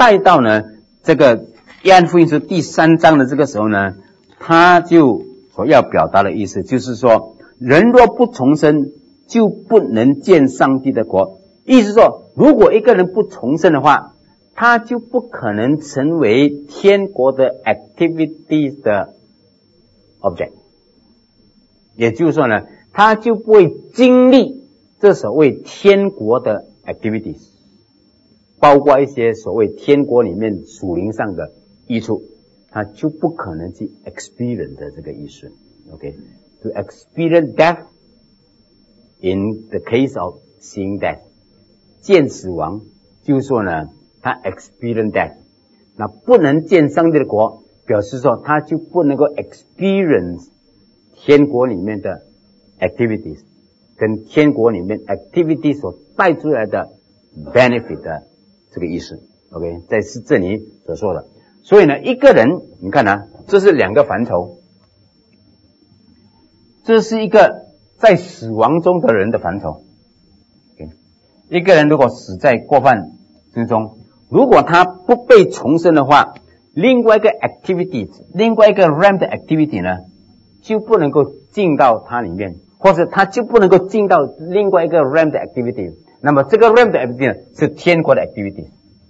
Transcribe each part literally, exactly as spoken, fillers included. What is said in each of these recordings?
带到呢这个约翰福音书第三章的这个时候呢，他就所要表达的意思就是说，人若不重生，就不能见上帝的国。意思说，如果一个人不重生的话，他就不可能成为天国的 activities 的 object。也就是说呢，他就不会经历这所谓天国的 activities， 包括一些所谓天国里面属灵上的益处，他就不可能去 experience 的这个意思。OK， to experience death in the case of seeing death， 见死亡，就是说呢，他 experience death， 那不能见上帝的国，表示说他就不能够 experience 天国里面的 activities， 跟天国里面 activities 所带出来的 benefit 的这个意思。OK， 这是这里所说的。所以呢，一个人，你看啊，这是两个范畴，这是一个在死亡中的人的范畴。Okay， 一个人如果死在过犯之中，如果他不被重生的话，另外一个 activity， 另外一个 realm 的 activity 呢，就不能够进到它里面，或者他就不能够进到另外一个 realm 的 activity。那么这个 realm 的 activity 呢，是天国的 activity。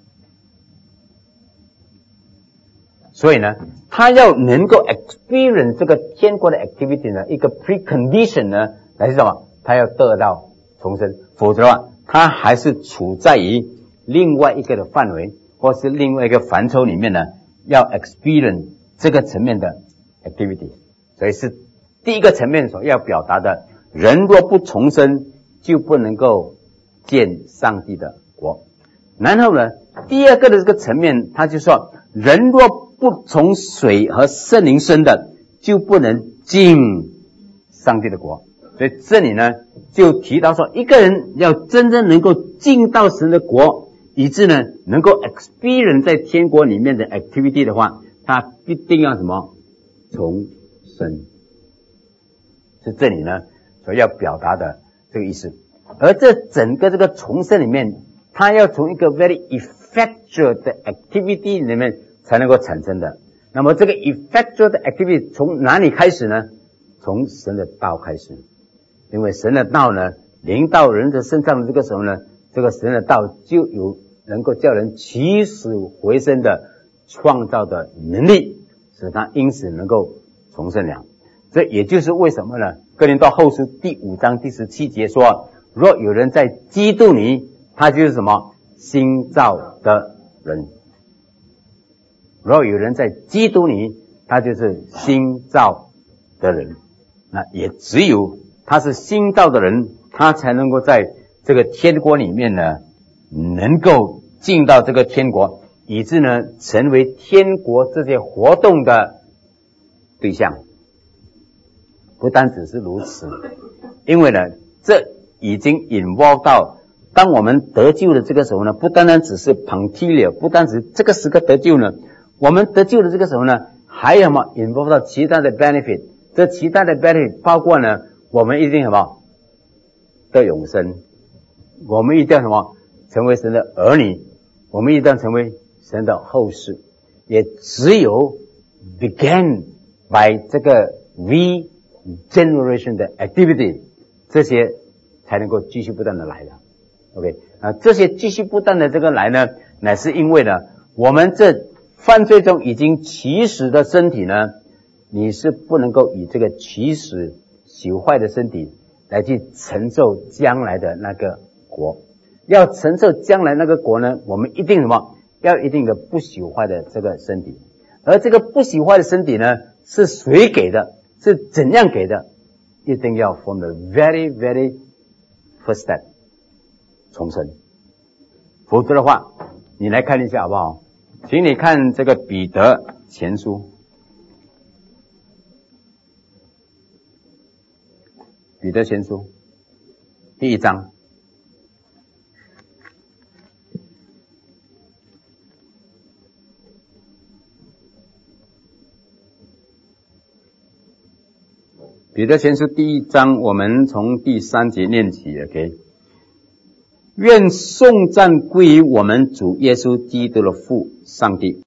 所以呢，他要能够 experience 这个天国的 activity 呢，一个 precondition 呢，来是什么？他要得到重生，否则的话，他还是处在于另外一个的范围，或是另外一个范畴里面呢，要 experience 这个层面的 activity。所以是第一个层面所要表达的，人若不重生，就不能够见上帝的国。然后呢，第二个的这个层面，他就说，人若不从水和圣灵生的，就不能进上帝的国。所以这里呢，就提到说，一个人要真正能够进到神的国，以致呢，能够 experience 在天国里面的 activity 的话，他必定要什么？重生。是这里呢，所要表达的这个意思。而这整个这个重生里面，它要从一个 very effectual 的 activity 里面才能够产生的。那么这个 effectual 的 activity 从哪里开始呢？从神的道开始。因为神的道呢，临到人的身上的这个时候呢，这个神的道就有能够叫人起死回生的创造的能力，使他因此能够重生了。这也就是为什么呢？哥林多后书第五章第十七节说，若有人在基督里，他就是什么？新造的人。若有人在基督里，他就是新造的人。那也只有他是新造的人，他才能够在这个天国里面呢，能够进到这个天国，以致呢，成为天国这些活动的对象。不单只是如此，因为呢，这已经 involve 到，当我们得救的这个时候呢，不单单只是 punctiliar， 不单只这个时刻得救呢，我们得救的这个时候呢，还有什么 involve 到其他的 benefit， 这其他的 benefit 包括呢，我们一定什么得永生，我们一定要什么成为神的儿女，我们一定要成为神的后世，也只有 begin by 这个 regeneration 的 activity， 这些才能够继续不断的来的。OK， 啊，这些继续不断的这个来呢，乃是因为呢，我们这犯罪中已经起死的身体呢，你是不能够以这个起死朽坏的身体来去承受将来的那个国。要承受将来那个国呢，我们一定什么？要一定的不朽坏的这个身体。而这个不朽坏的身体呢，是谁给的？是怎样给的？一定要 from the very very first step 重生。否则的话，你来看一下好不好？请你看这个彼得前书，彼得前书第一章。彼得前书第一章，我们从第三节念起 ，OK。 愿颂赞归于我们主耶稣基督的父上帝。